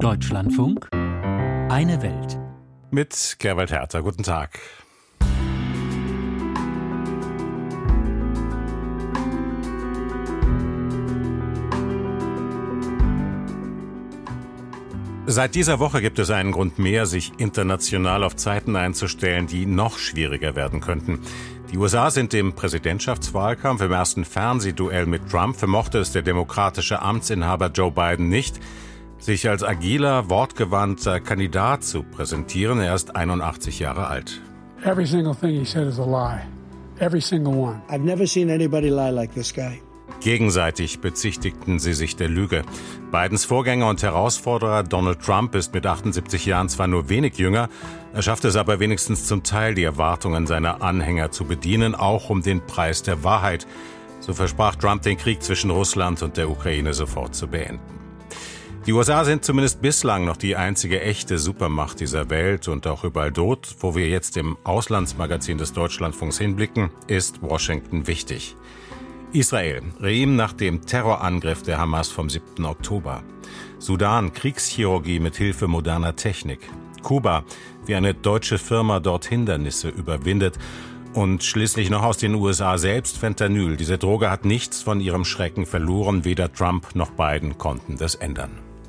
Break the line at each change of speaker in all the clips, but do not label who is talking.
Deutschlandfunk, eine Welt.
Mit Gerwald Herter, guten Tag. Seit dieser Woche gibt es einen Grund mehr, sich international auf Zeiten einzustellen, die noch schwieriger werden könnten. Die USA sind im Präsidentschaftswahlkampf. Im ersten Fernsehduell mit Trump vermochte es der demokratische Amtsinhaber Joe Biden nicht, sich als agiler, wortgewandter Kandidat zu präsentieren. Er ist 81 Jahre alt.
Every single thing he said is a lie. Every single one.
I've never seen anybody lie like this guy.
Gegenseitig bezichtigten sie sich der Lüge. Bidens Vorgänger und Herausforderer Donald Trump ist mit 78 Jahren zwar nur wenig jünger, er schafft es aber wenigstens zum Teil, die Erwartungen seiner Anhänger zu bedienen, auch um den Preis der Wahrheit. So versprach Trump, den Krieg zwischen Russland und der Ukraine sofort zu beenden. Die USA sind zumindest bislang noch die einzige echte Supermacht dieser Welt und auch überall dort, wo wir jetzt im Auslandsmagazin des Deutschlandfunks hinblicken, ist Washington wichtig. Israel, Reim nach dem Terrorangriff der Hamas vom 7. Oktober. Sudan, Kriegschirurgie mit Hilfe moderner Technik. Kuba, wie eine deutsche Firma dort Hindernisse überwindet. Und schließlich noch aus den USA selbst Fentanyl. Diese Droge hat nichts von ihrem Schrecken verloren. Weder Trump noch Biden konnten das ändern.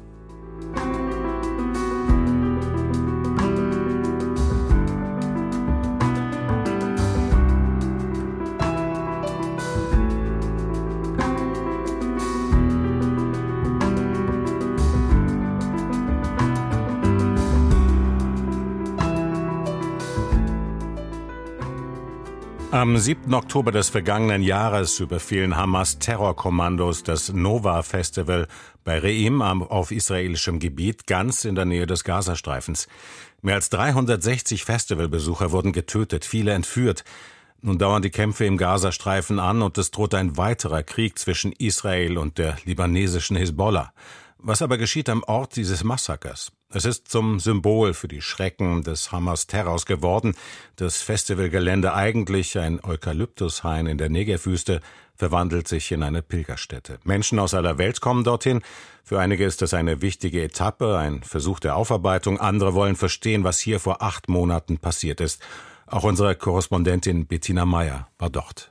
Am 7. Oktober des vergangenen Jahres überfielen Hamas-Terrorkommandos das Nova-Festival bei Reim auf israelischem Gebiet, ganz in der Nähe des Gazastreifens. Mehr als 360 Festivalbesucher wurden getötet, viele entführt. Nun dauern die Kämpfe im Gazastreifen an und es droht ein weiterer Krieg zwischen Israel und der libanesischen Hisbollah. Was aber geschieht am Ort dieses Massakers? Es ist zum Symbol für die Schrecken des Hamas-Terrors geworden. Das Festivalgelände, eigentlich ein Eukalyptushain in der Negevwüste, verwandelt sich in eine Pilgerstätte. Menschen aus aller Welt kommen dorthin. Für einige ist das eine wichtige Etappe, ein Versuch der Aufarbeitung. Andere wollen verstehen, was hier vor 8 Monaten passiert ist. Auch unsere Korrespondentin Bettina Meyer war dort.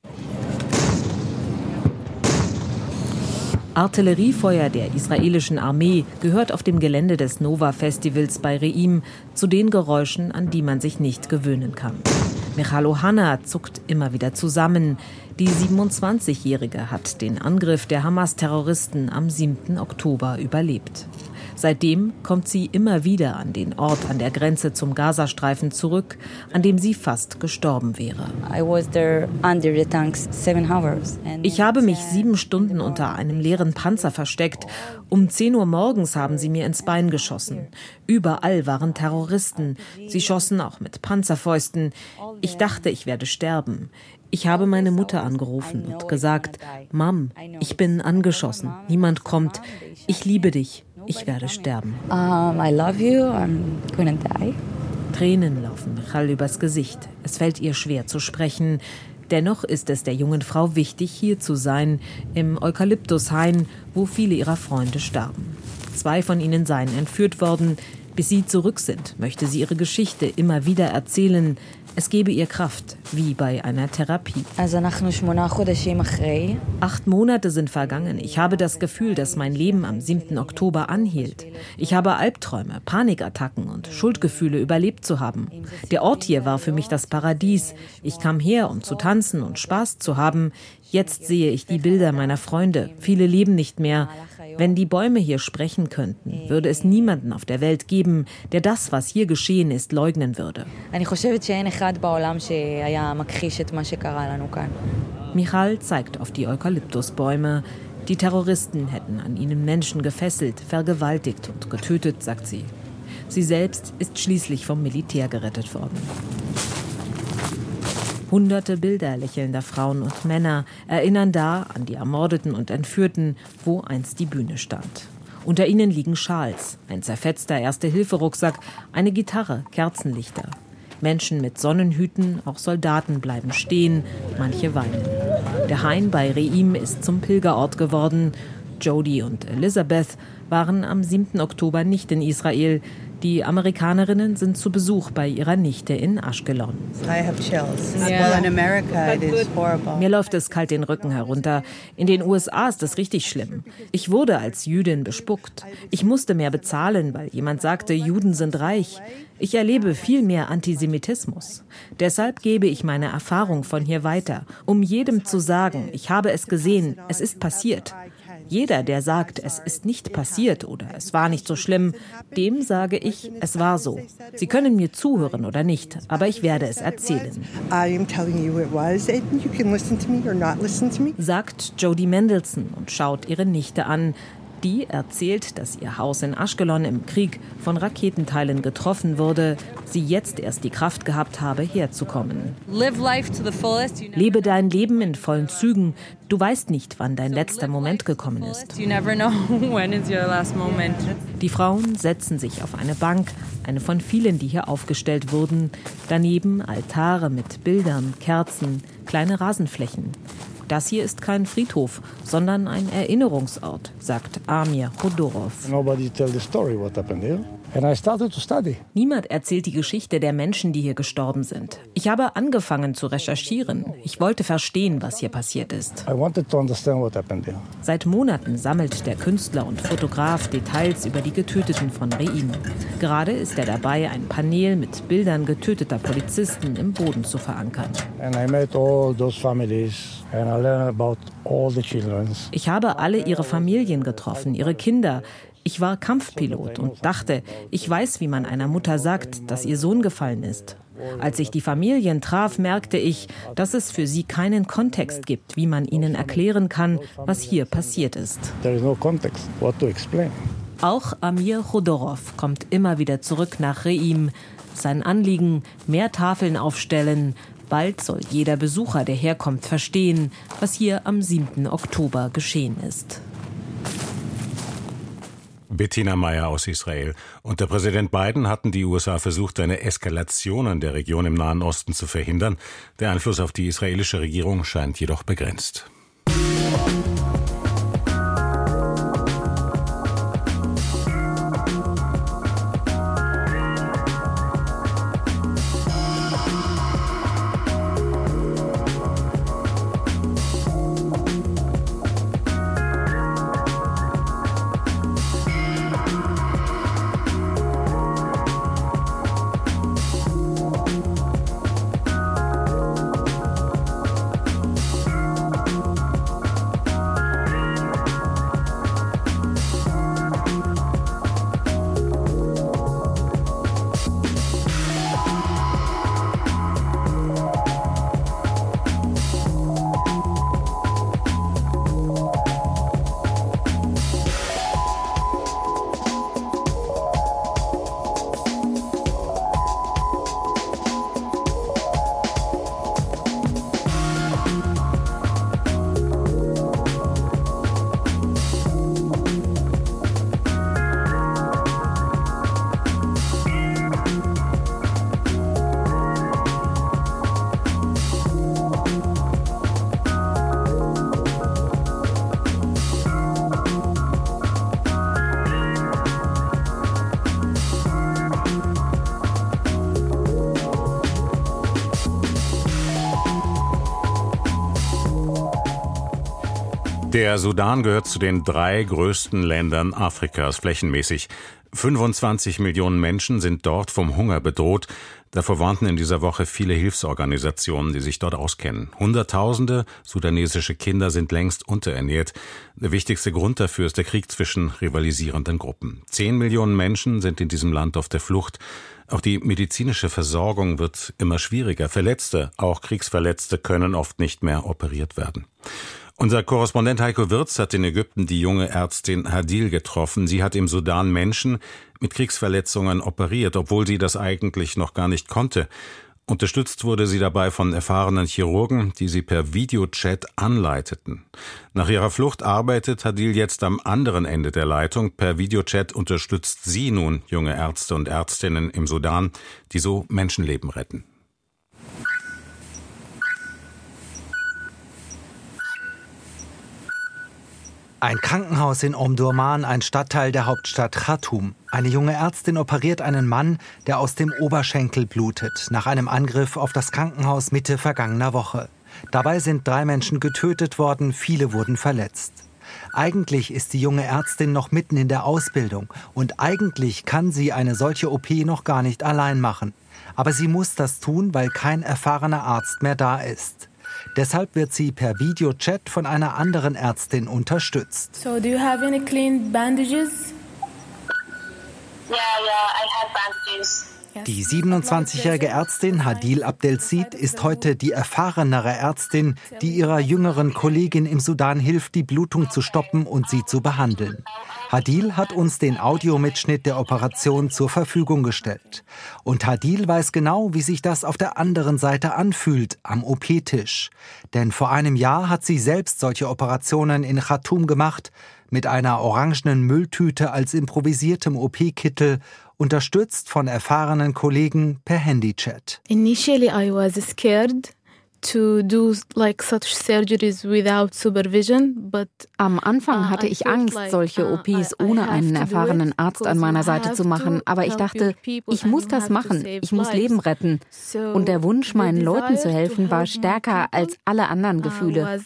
Artilleriefeuer der israelischen Armee gehört auf dem Gelände des Nova-Festivals bei Reim zu den Geräuschen, an die man sich nicht gewöhnen kann. Michal Ohanna zuckt immer wieder zusammen. Die 27-Jährige hat den Angriff der Hamas-Terroristen am 7. Oktober überlebt. Seitdem kommt sie immer wieder an den Ort an der Grenze zum Gazastreifen zurück, an dem sie fast gestorben wäre. Ich habe mich 7 Stunden unter einem leeren Panzer versteckt. Um 10 Uhr morgens haben sie mir ins Bein geschossen. Überall waren Terroristen. Sie schossen auch mit Panzerfäusten. Ich dachte, ich werde sterben. Ich habe meine Mutter angerufen und gesagt, Mom, ich bin angeschossen. Niemand kommt. Ich liebe dich. Ich werde sterben.
I love you. I'm gonna die.
Tränen laufen Michal übers Gesicht. Es fällt ihr schwer zu sprechen. Dennoch ist es der jungen Frau wichtig, hier zu sein, im Eukalyptushain, wo viele ihrer Freunde starben. 2 von ihnen seien entführt worden. Bis sie zurück sind, möchte sie ihre Geschichte immer wieder erzählen. Es gebe ihr Kraft, wie bei einer Therapie. 8 Monate sind vergangen. Ich habe das Gefühl, dass mein Leben am 7. Oktober anhielt. Ich habe Albträume, Panikattacken und Schuldgefühle überlebt zu haben. Der Ort hier war für mich das Paradies. Ich kam her, um zu tanzen und Spaß zu haben. Jetzt sehe ich die Bilder meiner Freunde. Viele leben nicht mehr. Wenn die Bäume hier sprechen könnten, würde es niemanden auf der Welt geben, der das, was hier geschehen ist, leugnen würde. Michal zeigt auf die Eukalyptusbäume. Die Terroristen hätten an ihnen Menschen gefesselt, vergewaltigt und getötet, sagt sie. Sie selbst ist schließlich vom Militär gerettet worden. Hunderte Bilder lächelnder Frauen und Männer erinnern da an die Ermordeten und Entführten, wo einst die Bühne stand. Unter ihnen liegen Schals, ein zerfetzter Erste-Hilfe-Rucksack, eine Gitarre, Kerzenlichter. Menschen mit Sonnenhüten, auch Soldaten bleiben stehen, manche weinen. Der Hain bei Reim ist zum Pilgerort geworden. Jody und Elizabeth waren am 7. Oktober nicht in Israel. Die Amerikanerinnen sind zu Besuch bei ihrer Nichte in Ashkelon. Mir läuft es kalt den Rücken herunter. In den USA ist es richtig schlimm. Ich wurde als Jüdin bespuckt. Ich musste mehr bezahlen, weil jemand sagte, Juden sind reich. Ich erlebe viel mehr Antisemitismus. Deshalb gebe ich meine Erfahrung von hier weiter, um jedem zu sagen, ich habe es gesehen, es ist passiert. Jeder, der sagt, es ist nicht passiert oder es war nicht so schlimm, dem sage ich, es war so. Sie können mir zuhören oder nicht, aber ich werde es erzählen. Sagt Jody Mendelson und schaut ihre Nichte an. Die erzählt, dass ihr Haus in Ashkelon im Krieg von Raketenteilen getroffen wurde, sie jetzt erst die Kraft gehabt habe, herzukommen. Lebe dein Leben in vollen Zügen. Du weißt nicht, wann dein letzter Moment gekommen ist. Die Frauen setzen sich auf eine Bank, eine von vielen, die hier aufgestellt wurden. Daneben Altare mit Bildern, Kerzen, kleine Rasenflächen. Das hier ist kein Friedhof, sondern ein Erinnerungsort, sagt Amir Chodorov. Niemand erzählt die Geschichte der Menschen, die hier gestorben sind. Ich habe angefangen zu recherchieren. Ich wollte verstehen, was hier passiert ist. Seit Monaten sammelt der Künstler und Fotograf Details über die Getöteten von Re'im. Gerade ist er dabei, ein Panel mit Bildern getöteter Polizisten im Boden zu verankern. Ich habe alle ihre Familien getroffen, ihre Kinder. Ich war Kampfpilot und dachte, ich weiß, wie man einer Mutter sagt, dass ihr Sohn gefallen ist. Als ich die Familien traf, merkte ich, dass es für sie keinen Kontext gibt, wie man ihnen erklären kann, was hier passiert ist. Auch Amir Chodorov kommt immer wieder zurück nach Re'im. Sein Anliegen, mehr Tafeln aufstellen. Bald soll jeder Besucher, der herkommt, verstehen, was hier am 7. Oktober geschehen ist.
Bettina Meyer aus Israel. Unter Präsident Biden hatten die USA versucht, eine Eskalation in der Region im Nahen Osten zu verhindern. Der Einfluss auf die israelische Regierung scheint jedoch begrenzt. Der Sudan gehört zu den 3 größten Ländern Afrikas flächenmäßig. 25 Millionen Menschen sind dort vom Hunger bedroht. Davor warnten in dieser Woche viele Hilfsorganisationen, die sich dort auskennen. Hunderttausende sudanesische Kinder sind längst unterernährt. Der wichtigste Grund dafür ist der Krieg zwischen rivalisierenden Gruppen. 10 Millionen Menschen sind in diesem Land auf der Flucht. Auch die medizinische Versorgung wird immer schwieriger. Verletzte, auch Kriegsverletzte, können oft nicht mehr operiert werden. Unser Korrespondent Heiko Wirz hat in Ägypten die junge Ärztin Hadil getroffen. Sie hat im Sudan Menschen mit Kriegsverletzungen operiert, obwohl sie das eigentlich noch gar nicht konnte. Unterstützt wurde sie dabei von erfahrenen Chirurgen, die sie per Videochat anleiteten. Nach ihrer Flucht arbeitet Hadil jetzt am anderen Ende der Leitung. Per Videochat unterstützt sie nun junge Ärzte und Ärztinnen im Sudan, die so Menschenleben retten.
Ein Krankenhaus in Omdurman, ein Stadtteil der Hauptstadt Khartoum. Eine junge Ärztin operiert einen Mann, der aus dem Oberschenkel blutet, nach einem Angriff auf das Krankenhaus Mitte vergangener Woche. Dabei sind 3 Menschen getötet worden, viele wurden verletzt. Eigentlich ist die junge Ärztin noch mitten in der Ausbildung und eigentlich kann sie eine solche OP noch gar nicht allein machen. Aber sie muss das tun, weil kein erfahrener Arzt mehr da ist. Deshalb wird sie per Videochat von einer anderen Ärztin unterstützt.
So, do you have any clean bandages?
Yeah, I have bandages.
Die 27-jährige Ärztin Hadil Abdelsid ist heute die erfahrenere Ärztin, die ihrer jüngeren Kollegin im Sudan hilft, die Blutung zu stoppen und sie zu behandeln. Hadil hat uns den Audiomitschnitt der Operation zur Verfügung gestellt. Und Hadil weiß genau, wie sich das auf der anderen Seite anfühlt, am OP-Tisch. Denn vor einem Jahr hat sie selbst solche Operationen in Khartoum gemacht, mit einer orangenen Mülltüte als improvisiertem OP-Kittel, unterstützt von erfahrenen Kollegen per Handychat.
Initially I was scared to do like such surgeries without supervision, but
am Anfang hatte ich Angst, solche OPs ohne einen erfahrenen Arzt an meiner Seite zu machen. Aber ich dachte, ich muss das machen, ich muss Leben retten. Und der Wunsch, meinen Leuten zu helfen, war stärker als alle anderen Gefühle.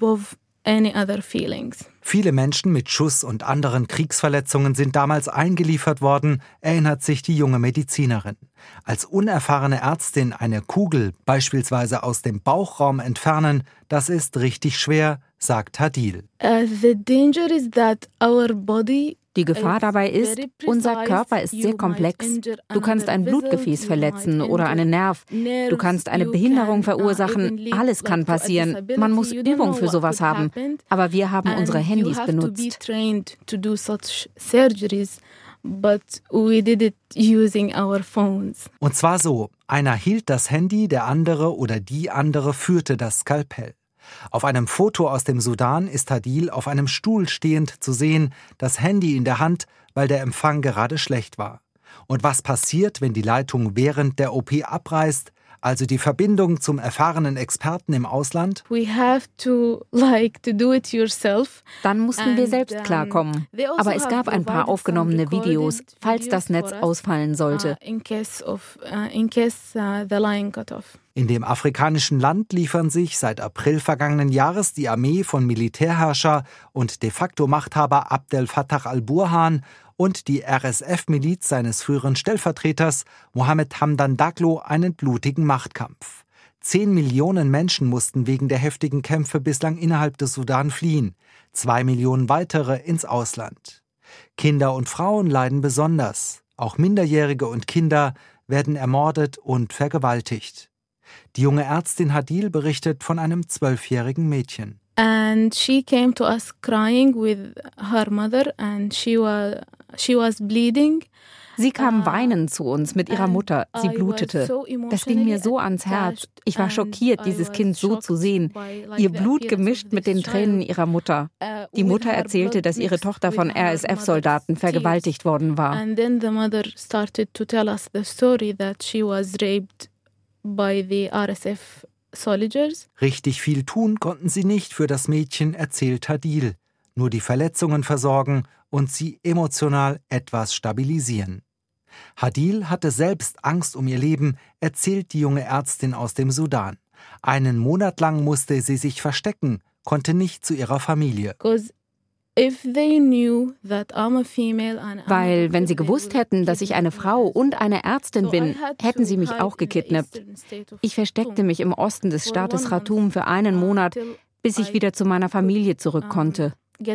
Viele Menschen mit Schuss- und anderen Kriegsverletzungen sind damals eingeliefert worden, erinnert sich die junge Medizinerin. Als unerfahrene Ärztin eine Kugel beispielsweise aus dem Bauchraum entfernen, das ist richtig schwer, sagt Hadil.
Die Gefahr dabei ist, unser Körper ist sehr komplex. Du kannst ein Blutgefäß verletzen oder einen Nerv. Du kannst eine Behinderung verursachen. Alles kann passieren. Man muss Übung für sowas haben. Aber wir haben unsere Handys benutzt.
Und zwar so: Einer hielt das Handy, der andere oder die andere führte das Skalpell. Auf einem Foto aus dem Sudan ist Hadil auf einem Stuhl stehend zu sehen, das Handy in der Hand, weil der Empfang gerade schlecht war. Und was passiert, wenn die Leitung während der OP abreißt, also die Verbindung zum erfahrenen Experten im Ausland?
Dann mussten wir selbst klarkommen. Aber es gab ein paar aufgenommene Videos, falls das Netz ausfallen sollte.
In dem afrikanischen Land liefern sich seit April vergangenen Jahres die Armee von Militärherrscher und de facto Machthaber Abdel Fattah al-Burhan und die RSF-Miliz seines früheren Stellvertreters Mohammed Hamdan Daglo einen blutigen Machtkampf. 10 Millionen Menschen mussten wegen der heftigen Kämpfe bislang innerhalb des Sudan fliehen, 2 Millionen weitere ins Ausland. Kinder und Frauen leiden besonders. Auch Minderjährige und Kinder werden ermordet und vergewaltigt. Die junge Ärztin Hadil berichtet von einem 12-jährigen Mädchen.
And she came to us crying with her mother and she was bleeding.
Sie kam weinend zu uns mit ihrer Mutter. Sie blutete. Das ging mir so ans Herz. Ich war schockiert, dieses Kind so zu sehen. Ihr Blut gemischt mit den Tränen ihrer Mutter. Die Mutter erzählte, dass ihre Tochter von RSF-Soldaten vergewaltigt worden war.
And then the mother started to tell us the story that she was raped by the RSF soldiers.
Richtig viel tun konnten sie nicht für das Mädchen, erzählt Hadil. Nur die Verletzungen versorgen und sie emotional etwas stabilisieren. Hadil hatte selbst Angst um ihr Leben, erzählt die junge Ärztin aus dem Sudan. Einen Monat lang musste sie sich verstecken, konnte nicht zu ihrer Familie.
Weil, wenn sie gewusst hätten, dass ich eine Frau und eine Ärztin bin, hätten sie mich auch gekidnappt. Ich versteckte mich im Osten des Staates Khartoum für einen Monat, bis ich wieder zu meiner Familie zurück konnte.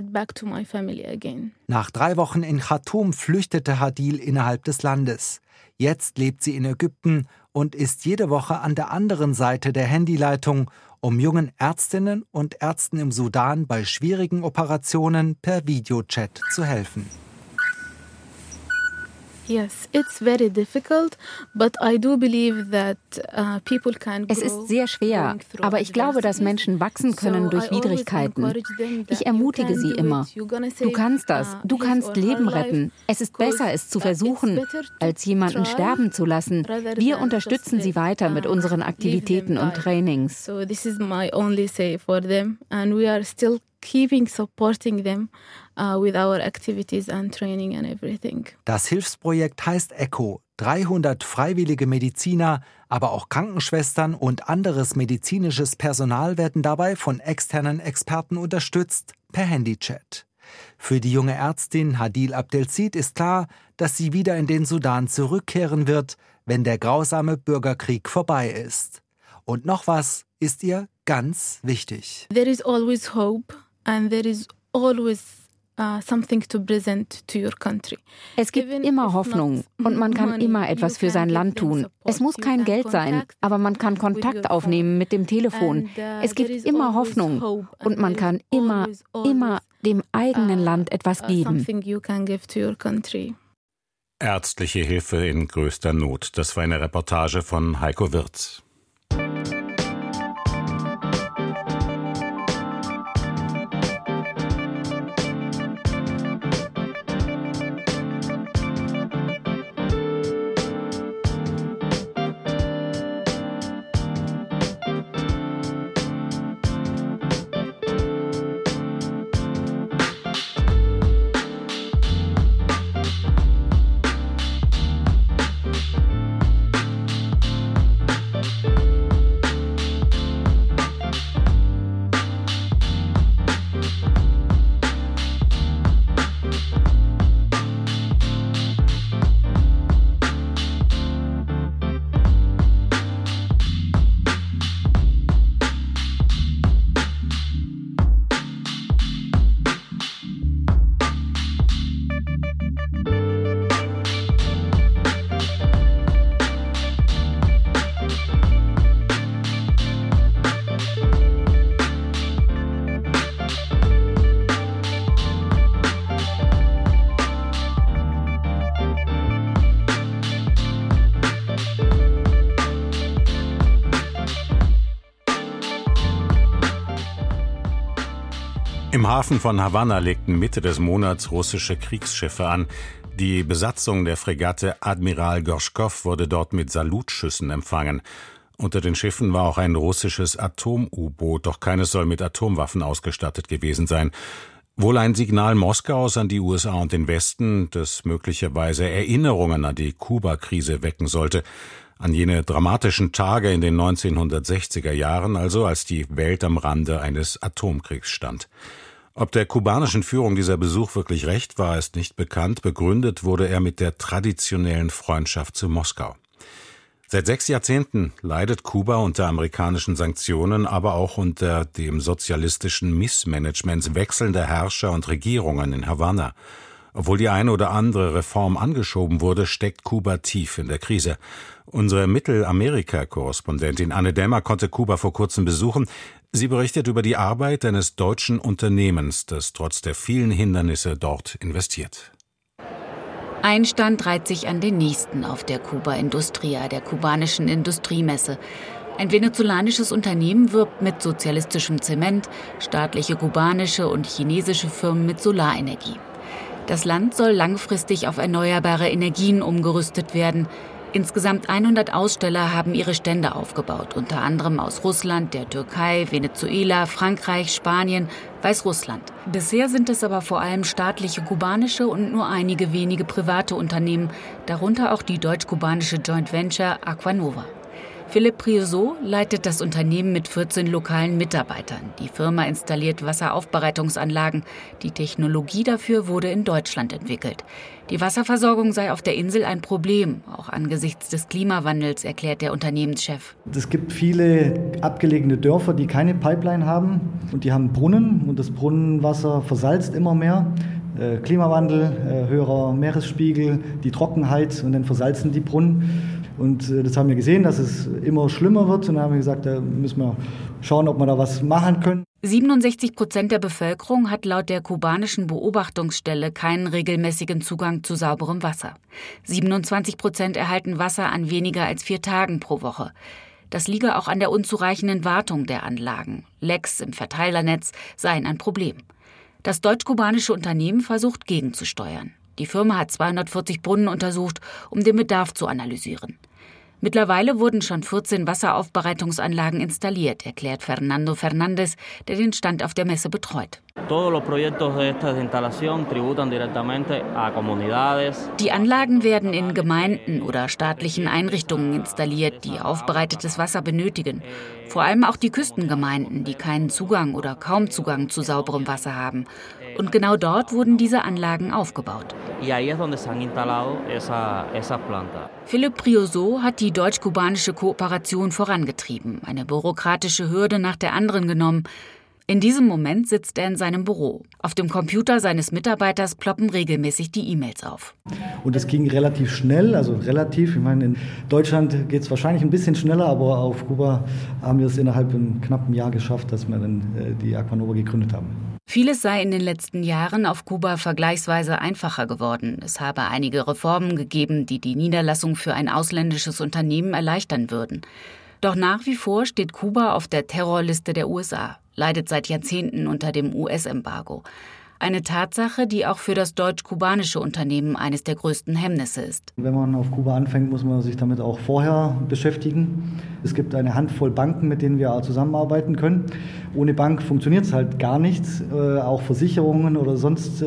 Nach 3 Wochen in Khartoum flüchtete Hadil innerhalb des Landes. Jetzt lebt sie in Ägypten und ist jede Woche an der anderen Seite der Handyleitung, um jungen Ärztinnen und Ärzten im Sudan bei schwierigen Operationen per Videochat zu helfen.
Yes, it's very difficult, but I do believe that people can grow.
Es ist sehr schwer, aber ich glaube, dass Menschen wachsen können durch Widrigkeiten. Ich ermutige sie immer. Du kannst das, du kannst Leben retten. Es ist besser, es zu versuchen, als jemanden sterben zu lassen. Wir unterstützen sie weiter mit unseren Aktivitäten und Trainings.
So this is my only say for them, and we are still keeping supporting them with our activities and training and everything.
Das Hilfsprojekt heißt ECHO. 300 freiwillige Mediziner, aber auch Krankenschwestern und anderes medizinisches Personal werden dabei von externen Experten unterstützt, per Handychat. Für die junge Ärztin Hadil Abdelzid ist klar, dass sie wieder in den Sudan zurückkehren wird, wenn der grausame Bürgerkrieg vorbei ist. Und noch was ist ihr ganz wichtig.
There is always hope and there is always something to present to your country.
Es gibt immer Hoffnung und man kann immer etwas für sein Land tun. Es muss kein Geld sein, aber man kann Kontakt aufnehmen mit dem Telefon. Es gibt immer Hoffnung und man kann immer dem eigenen Land etwas geben.
Ärztliche Hilfe in größter Not. Das war eine Reportage von Heiko Wirz. Im Hafen von Havanna legten Mitte des Monats russische Kriegsschiffe an. Die Besatzung der Fregatte Admiral Gorschkow wurde dort mit Salutschüssen empfangen. Unter den Schiffen war auch ein russisches Atom-U-Boot, doch keines soll mit Atomwaffen ausgestattet gewesen sein. Wohl ein Signal Moskaus an die USA und den Westen, das möglicherweise Erinnerungen an die Kuba-Krise wecken sollte. An jene dramatischen Tage in den 1960er Jahren, also als die Welt am Rande eines Atomkriegs stand. Ob der kubanischen Führung dieser Besuch wirklich recht war, ist nicht bekannt. Begründet wurde er mit der traditionellen Freundschaft zu Moskau. Seit 6 Jahrzehnten leidet Kuba unter amerikanischen Sanktionen, aber auch unter dem sozialistischen Missmanagement wechselnder Herrscher und Regierungen in Havanna. Obwohl die eine oder andere Reform angeschoben wurde, steckt Kuba tief in der Krise. Unsere Mittelamerika-Korrespondentin Anne Dämmer konnte Kuba vor kurzem besuchen. Sie berichtet über die Arbeit eines deutschen Unternehmens, das trotz der vielen Hindernisse dort investiert.
Ein Stand reiht sich an den nächsten auf der Cuba Industria, der kubanischen Industriemesse. Ein venezolanisches Unternehmen wirbt mit sozialistischem Zement, staatliche kubanische und chinesische Firmen mit Solarenergie. Das Land soll langfristig auf erneuerbare Energien umgerüstet werden. Insgesamt 100 Aussteller haben ihre Stände aufgebaut, unter anderem aus Russland, der Türkei, Venezuela, Frankreich, Spanien, Weißrussland. Bisher sind es aber vor allem staatliche kubanische und nur einige wenige private Unternehmen, darunter auch die deutsch-kubanische Joint Venture Aquanova. Philipp Priosot leitet das Unternehmen mit 14 lokalen Mitarbeitern. Die Firma installiert Wasseraufbereitungsanlagen. Die Technologie dafür wurde in Deutschland entwickelt. Die Wasserversorgung sei auf der Insel ein Problem, auch angesichts des Klimawandels, erklärt der Unternehmenschef.
Es gibt viele abgelegene Dörfer, die keine Pipeline haben und die haben Brunnen und das Brunnenwasser versalzt immer mehr. Klimawandel, höherer Meeresspiegel, die Trockenheit und dann versalzen die Brunnen. Und das haben wir gesehen, dass es immer schlimmer wird. Und dann haben wir gesagt, da müssen wir schauen, ob wir da was machen können.
67% der Bevölkerung hat laut der kubanischen Beobachtungsstelle keinen regelmäßigen Zugang zu sauberem Wasser. 27% erhalten Wasser an weniger als 4 Tagen pro Woche. Das liege auch an der unzureichenden Wartung der Anlagen. Lecks im Verteilernetz seien ein Problem. Das deutsch-kubanische Unternehmen versucht gegenzusteuern. Die Firma hat 240 Brunnen untersucht, um den Bedarf zu analysieren. Mittlerweile wurden schon 14 Wasseraufbereitungsanlagen installiert, erklärt Fernando Fernández, der den Stand auf der Messe betreut. Die Anlagen werden in Gemeinden oder staatlichen Einrichtungen installiert, die aufbereitetes Wasser benötigen. Vor allem auch die Küstengemeinden, die keinen Zugang oder kaum Zugang zu sauberem Wasser haben. Und genau dort wurden diese Anlagen aufgebaut. Philippe Priosot hat die deutsch-kubanische Kooperation vorangetrieben, eine bürokratische Hürde nach der anderen genommen. In diesem Moment sitzt er in seinem Büro. Auf dem Computer seines Mitarbeiters ploppen regelmäßig die E-Mails auf.
Und es ging relativ schnell, ich meine, in Deutschland geht es wahrscheinlich ein bisschen schneller, aber auf Kuba haben wir es innerhalb von einem knappen Jahr geschafft, dass wir dann die Aquanova gegründet haben.
Vieles sei in den letzten Jahren auf Kuba vergleichsweise einfacher geworden. Es habe einige Reformen gegeben, die die Niederlassung für ein ausländisches Unternehmen erleichtern würden. Doch nach wie vor steht Kuba auf der Terrorliste der USA, leidet seit Jahrzehnten unter dem US-Embargo. Eine Tatsache, die auch für das deutsch-kubanische Unternehmen eines der größten Hemmnisse ist.
Wenn man auf Kuba anfängt, muss man sich damit auch vorher beschäftigen. Es gibt eine Handvoll Banken, mit denen wir auch zusammenarbeiten können. Ohne Bank funktioniert es halt gar nichts. Auch Versicherungen oder sonst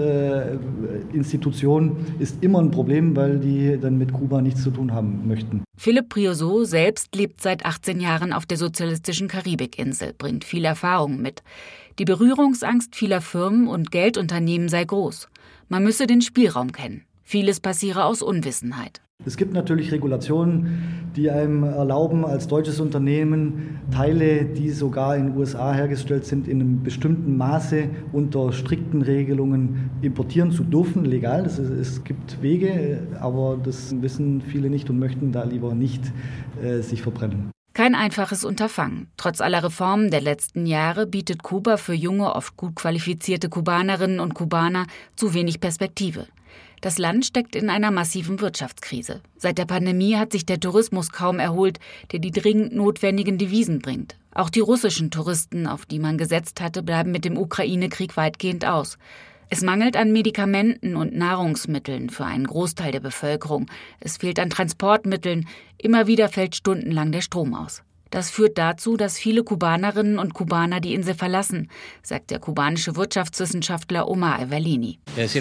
Institutionen ist immer ein Problem, weil die dann mit Kuba nichts zu tun haben möchten.
Philippe Priosot selbst lebt seit 18 Jahren auf der sozialistischen Karibikinsel, bringt viel Erfahrung mit. Die Berührungsangst vieler Firmen und Geldunternehmen sei groß. Man müsse den Spielraum kennen. Vieles passiere aus Unwissenheit.
Es gibt natürlich Regulationen, die einem erlauben, als deutsches Unternehmen Teile, die sogar in den USA hergestellt sind, in einem bestimmten Maße unter strikten Regelungen importieren zu dürfen, legal. Es gibt Wege, aber das wissen viele nicht und möchten da lieber nicht sich verbrennen.
Kein einfaches Unterfangen. Trotz aller Reformen der letzten Jahre bietet Kuba für junge, oft gut qualifizierte Kubanerinnen und Kubaner zu wenig Perspektive. Das Land steckt in einer massiven Wirtschaftskrise. Seit der Pandemie hat sich der Tourismus kaum erholt, der die dringend notwendigen Devisen bringt. Auch die russischen Touristen, auf die man gesetzt hatte, bleiben mit dem Ukraine-Krieg weitgehend aus. Es mangelt an Medikamenten und Nahrungsmitteln für einen Großteil der Bevölkerung. Es fehlt an Transportmitteln. Immer wieder fällt stundenlang der Strom aus. Das führt dazu, dass viele Kubanerinnen und Kubaner die Insel verlassen, sagt der kubanische Wirtschaftswissenschaftler Omar Evellini.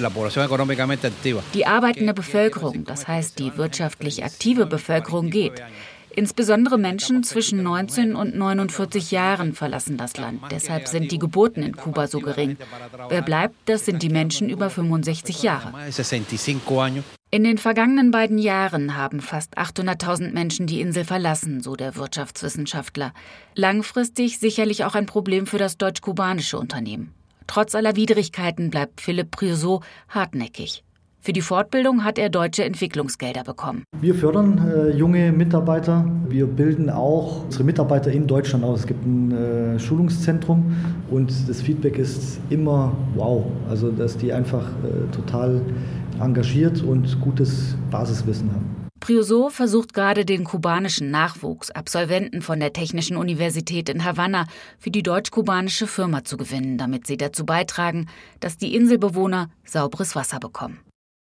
Die arbeitende Bevölkerung, das heißt die wirtschaftlich aktive Bevölkerung, geht. Insbesondere Menschen zwischen 19 und 49 Jahren verlassen das Land. Deshalb sind die Geburten in Kuba so gering. Wer bleibt, das sind die Menschen über 65 Jahre. In den vergangenen beiden Jahren haben fast 800.000 Menschen die Insel verlassen, so der Wirtschaftswissenschaftler. Langfristig sicherlich auch ein Problem für das deutsch-kubanische Unternehmen. Trotz aller Widrigkeiten bleibt Philippe Priosot hartnäckig. Für die Fortbildung hat er deutsche Entwicklungsgelder bekommen.
Wir fördern junge Mitarbeiter. Wir bilden auch unsere Mitarbeiter in Deutschland aus. Es gibt ein Schulungszentrum und das Feedback ist immer wow. Also dass die einfach total engagiert und gutes Basiswissen haben.
Priosot versucht gerade den kubanischen Nachwuchs, Absolventen von der Technischen Universität in Havanna, für die deutsch-kubanische Firma zu gewinnen, damit sie dazu beitragen, dass die Inselbewohner sauberes Wasser bekommen.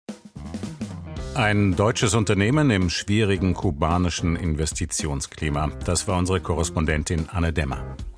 Ein deutsches Unternehmen im schwierigen kubanischen Investitionsklima. Das war unsere Korrespondentin Anne Dämmer.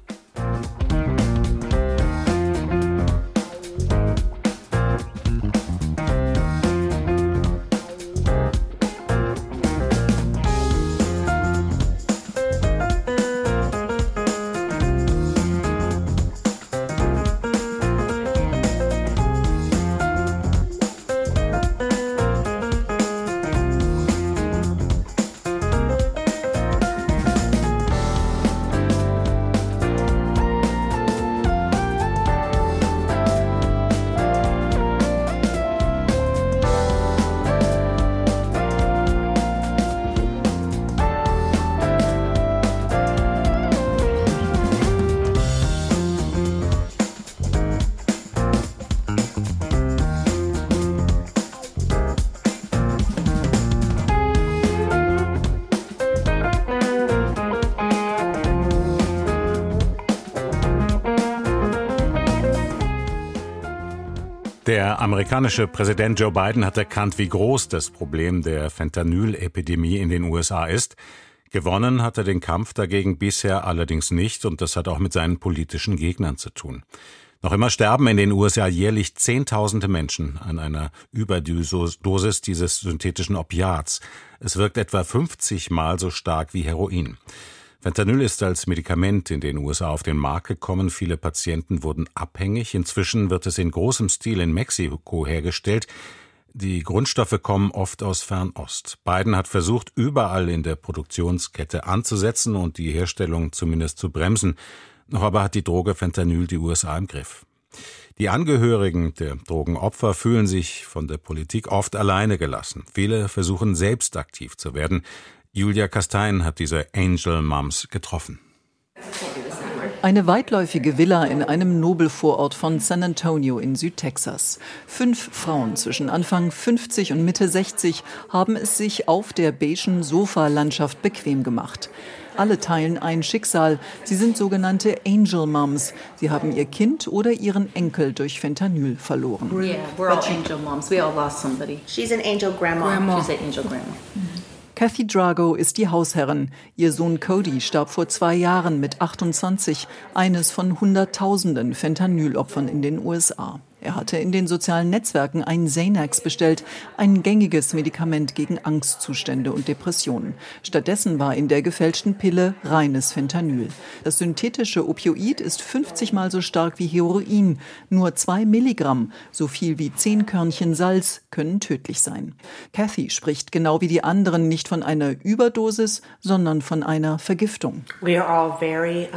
Der amerikanische Präsident Joe Biden hat erkannt, wie groß das Problem der Fentanyl-Epidemie in den USA ist. Gewonnen hat er den Kampf dagegen bisher allerdings nicht, und das hat auch mit seinen politischen Gegnern zu tun. Noch immer sterben in den USA jährlich Zehntausende Menschen an einer Überdosis dieses synthetischen Opiats. Es wirkt etwa 50 Mal so stark wie Heroin. Fentanyl ist als Medikament in den USA auf den Markt gekommen. Viele Patienten wurden abhängig. Inzwischen wird es in großem Stil in Mexiko hergestellt. Die Grundstoffe kommen oft aus Fernost. Biden hat versucht, überall in der Produktionskette anzusetzen und die Herstellung zumindest zu bremsen. Noch aber hat die Droge Fentanyl die USA im Griff. Die Angehörigen der Drogenopfer fühlen sich von der Politik oft alleine gelassen. Viele versuchen selbst aktiv zu werden. Julia Castaing hat diese Angel Moms getroffen.
Eine weitläufige Villa in einem Nobelvorort von San Antonio in Südtexas. 5 Frauen zwischen Anfang 50 und Mitte 60 haben es sich auf der beigen Sofalandschaft bequem gemacht. Alle teilen ein Schicksal. Sie sind sogenannte Angel Moms. Sie haben ihr Kind oder ihren Enkel durch Fentanyl verloren.
Yeah, we're all angel moms. We all lost somebody. She's an angel grandma. She's an angel grandma.
Kathy Drago ist die Hausherrin. Ihr Sohn Cody starb vor 2 Jahren mit 28, eines von Hunderttausenden Fentanylopfern in den USA. Er hatte in den sozialen Netzwerken ein Xanax bestellt, ein gängiges Medikament gegen Angstzustände und Depressionen. Stattdessen war in der gefälschten Pille reines Fentanyl. Das synthetische Opioid ist 50 Mal so stark wie Heroin. Nur 2 Milligramm, so viel wie 10 Körnchen Salz, können tödlich sein. Kathy spricht genau wie die anderen nicht von einer Überdosis, sondern von einer Vergiftung.
We are all very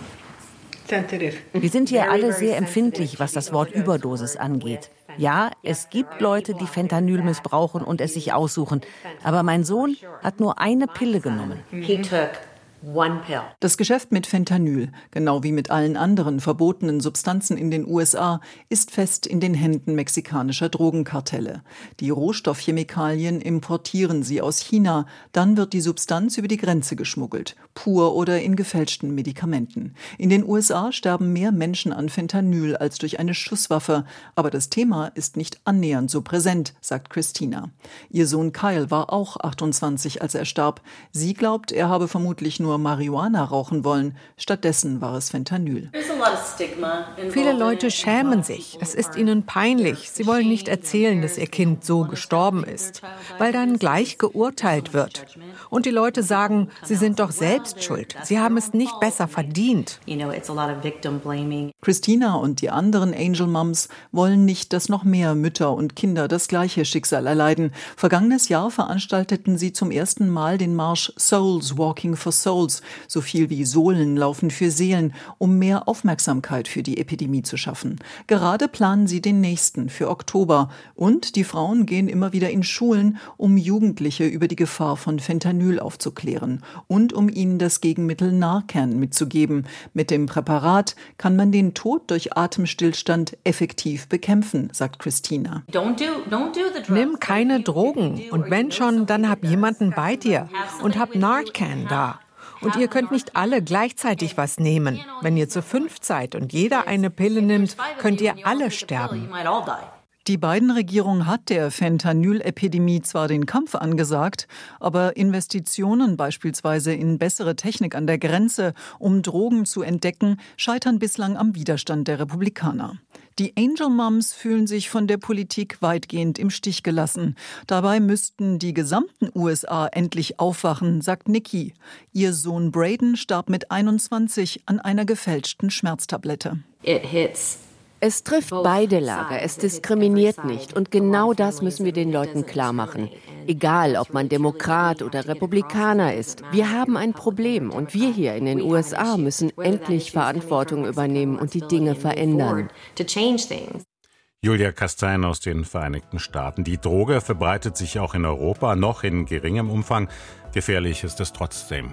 Wir sind hier alle sehr empfindlich, was das Wort Überdosis angeht. Ja, es gibt Leute, die Fentanyl missbrauchen und es sich aussuchen. Aber mein Sohn hat nur eine Pille genommen.
Das Geschäft mit Fentanyl, genau wie mit allen anderen verbotenen Substanzen in den USA, ist fest in den Händen mexikanischer Drogenkartelle. Die Rohstoffchemikalien importieren sie aus China, dann wird die Substanz über die Grenze geschmuggelt, pur oder in gefälschten Medikamenten. In den USA sterben mehr Menschen an Fentanyl als durch eine Schusswaffe, aber das Thema ist nicht annähernd so präsent, sagt Christina. Ihr Sohn Kyle war auch 28, als er starb. Sie glaubt, er habe vermutlich nur Marihuana rauchen wollen. Stattdessen war es Fentanyl.
Viele Leute schämen sich. Es ist ihnen peinlich. Sie wollen nicht erzählen, dass ihr Kind so gestorben ist, weil dann gleich geurteilt wird. Und die Leute sagen, sie sind doch selbst schuld. Sie haben es nicht besser verdient.
Christina und die anderen Angel Moms wollen nicht, dass noch mehr Mütter und Kinder das gleiche Schicksal erleiden. Vergangenes Jahr veranstalteten sie zum ersten Mal den Marsch Souls Walking for Souls, so viel wie Sohlen laufen für Seelen, um mehr Aufmerksamkeit für die Epidemie zu schaffen. Gerade planen sie den nächsten für Oktober. Und die Frauen gehen immer wieder in Schulen, um Jugendliche über die Gefahr von Fentanyl aufzuklären und um ihnen das Gegenmittel Narcan mitzugeben. Mit dem Präparat kann man den Tod durch Atemstillstand effektiv bekämpfen, sagt Christina.
Nimm keine Drogen und wenn schon, dann hab jemanden bei dir und hab Narcan da. Und ihr könnt nicht alle gleichzeitig was nehmen. Wenn ihr zu 5 seid und jeder eine Pille nimmt, könnt ihr alle sterben.
Die Biden-Regierung hat der Fentanyl-Epidemie zwar den Kampf angesagt, aber Investitionen beispielsweise in bessere Technik an der Grenze, um Drogen zu entdecken, scheitern bislang am Widerstand der Republikaner. Die Angel Moms fühlen sich von der Politik weitgehend im Stich gelassen. Dabei müssten die gesamten USA endlich aufwachen, sagt Nikki. Ihr Sohn Braden starb mit 21 an einer gefälschten Schmerztablette.
Es trifft beide Lager, es diskriminiert nicht. Und genau das müssen wir den Leuten klar machen. Egal, ob man Demokrat oder Republikaner ist. Wir haben ein Problem und wir hier in den USA müssen endlich Verantwortung übernehmen und die Dinge verändern.
Julia Castaing aus den Vereinigten Staaten. Die Droge verbreitet sich auch in Europa, noch in geringem Umfang. Gefährlich ist es trotzdem.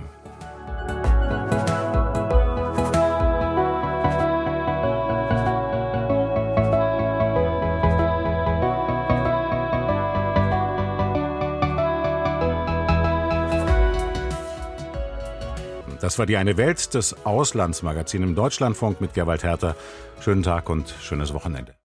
Das war die Eine Welt, das Auslandsmagazin im Deutschlandfunk mit Gerwald Herter. Schönen Tag und schönes Wochenende.